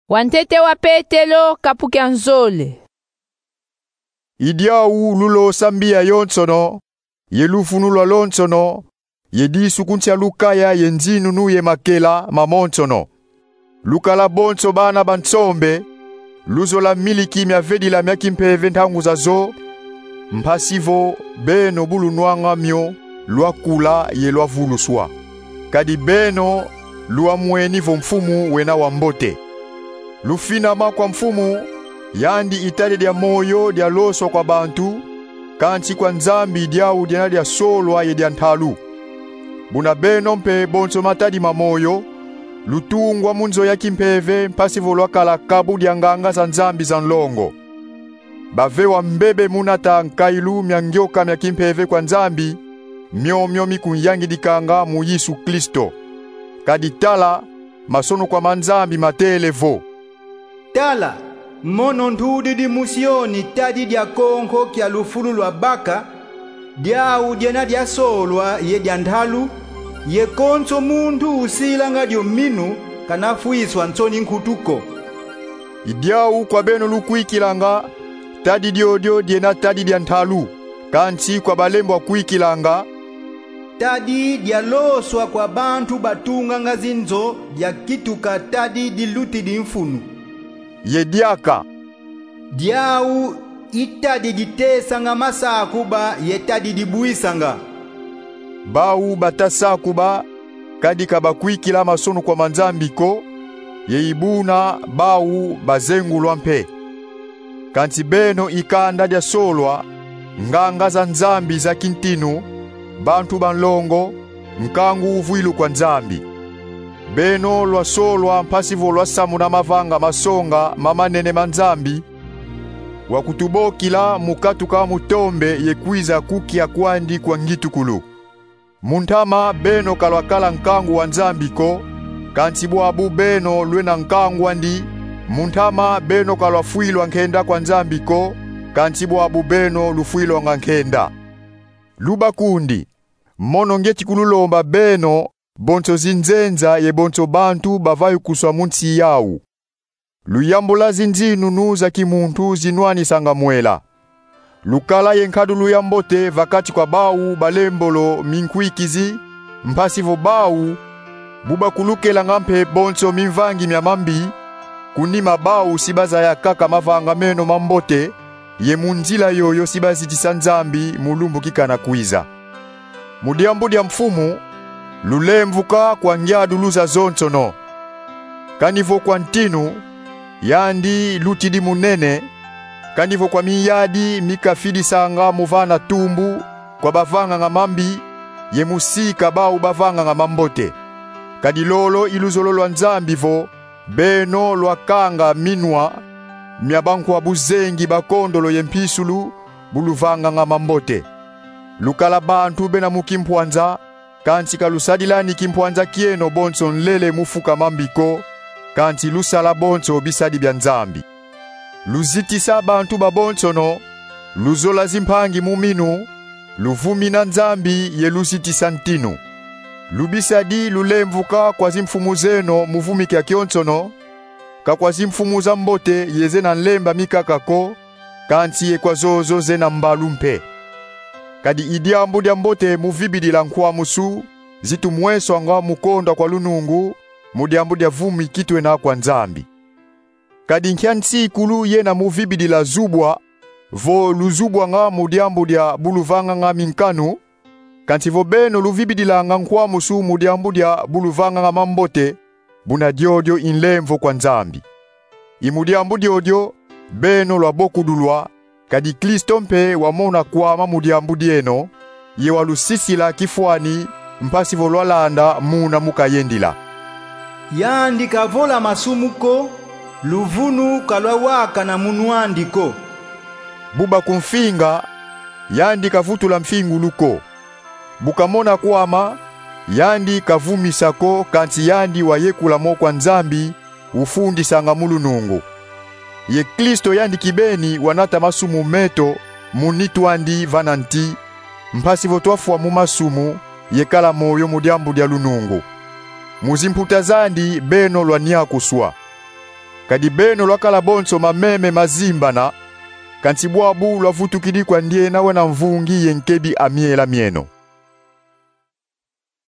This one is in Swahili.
Wantete wa Petelo kapukia nzole. Idiawu lulo sambia yonsono, ye lufunulwa lonsono, ye disu kuntia lukaya ye nzinu nuye makela mamonsono. Lukala bonso bana bansombe, luzo la miliki mya vedi la mya kimpeve ntangu za zo, mpasivo beno bulu nwanga myo, luakula ye luavuluswa. Kadi beno luamweni vo mfumu wena wambote. Lufina kwa mfumu, yandi itali dia moyo dia loso kwa bantu, kanchi kwa nzambi diawu diana dia solwa ye dia ntalu. Buna beno mpe bonso matadi mamoyo, lutungwa munzo ya kimpeve mpasivo luakala kabu dia nganga za nzambi za nlongo. Bavewa mbebe munata nkailu myangyoka mya kimpeve kwa nzambi, myo mikunyangi dikanga mu Yesu Kristo. Kaditala, masono kwa manzambi matelevo. Tala, mono ntude di musioni tadi dia konko kia lufulu lwa baka, diawu diana dia solwa ye dia ndalu, ye konso mundu usilanga dio minu kanafuiswa nsoni nkutuko. Idiawu kwa beno lukuikilanga, tadi diodio diena tadi dia ndalu, kanchi kwa balembo kuikilanga, tadi dia loswa kwa bantu batunga ngazinzo dia kituka tadi di luti di mfunu. Ye diaka diawu itadi ditesanga masakuba yetadi dibuisanga. Bawu batasakuba kadi kabakuikila masono kwa manzambiko, ye ibuna bawu bazengulwa mpe. Kanti beno ikanda dia solwa, nganga za nzambi za kintinu, bantu banlongo, mkangu uvuilu kwa nzambi. Beno lwa solwa mpasivo lwa samu na mavanga masonga mamanene manzambi, wakutubokila mukatuka mutombe yekwiza kukia kwandi kwa ngitukulu. Muntama beno kalwakala nkangu wa nzambiko, kantibu abu beno lwena nkangu wandi, muntama beno kalwafuilwa nkenda kwa nzambiko, kantibu abu beno lufuilwa ngankenda. Luba kundi, mono ngeti kululomba beno, bonto zinzenza ye bonto bantu bavayu kuswa munti yawu. Luyambula zinzinu nuza kimuntu zinwani sangamwela. Lukala yenkadu luyambote vakati kwa bawu balembolo minkwikizi, mpasivo bawu, buba kulukela ngampe bonto mimvangi myamambi, kunima bawu sibaza ya kaka mavanga meno mambote, ye munzila yoyo sibazi tisanzambi mulumbu kikana kuiza. Mudiambu dia mfumu, lulemvuka kwa ngyadu luza zonsono. Kanivo kwa ntinu, yandi lutidi munene, kanivo kwa miyadi mikafidi sanga muvana tumbu, kwa bavanga ngamambi, ye musika bawu bavanga ngamambote. Kadilolo iluzololo nzambivo, beno lwakanga minwa, miabanku wa buzengi bakondolo yempisulu, buluvanga ngamambote. Lukala bantu bena mukimpuanza, kanti kalusadilani kimpuanza kieno bonso nlele mufuka mambiko, kanti lusala bonso bisadi bya nzambi. Luzitisa bantu babonso no, luzola zimpangi muminu, luvumina nzambi ye lusitisa ntinu. Lubisadi lulemvuka kwa zimfumu zeno muvumiki ya kionsono, kakwa zimfumu za mbote yeze na nlemba mikakako, kanti ye kwa zozo zena mbalumpe. Kadi idiambu dia mbote muvibidi la nkwa musu, zitu mweso anga mukonda kwa lunungu, mudiambu dia vumi kitwe na kwa nzambi. Kadi nkiansi kulu yena muvibidi la zubwa, vo luzubwa nga mudiambu dia buluvanga nga minkanu, kanti vo beno luvibidi la nga nkwa musu mudiambu dia buluvanga nga mambote, buna diodio inlemvo kwa nzambi. Imudiambu diodio, beno lwa bokudulwa, kadi Kristo mpe wamona kwa mamudiambu dieno, ye walusisila kifuani, mpasivo lwalanda muna mukayendila. Yandi kavola masumuko, luvunu kalwa waka na munuandiko. Buba kumfinga, yandi kavutula mfingu luko. Bukamona kuama, yandi kavumisako kanti yandi wayekula mokwa nzambi, ufundi sanga mulunungu. Ye Kristo yandi kibeni wanata masumu meto, munitwandi vananti, mpasivo twafuwa mumasumu, yekala moyo mudiambu dia lunungu. Muzimputa zandi beno lwa nia kuswa. kadi beno lwakala bonso mameme mazimbana, kansi bwabu lwavutukidikwa ndiye nawe na mvungi yenkebi amiela mieno.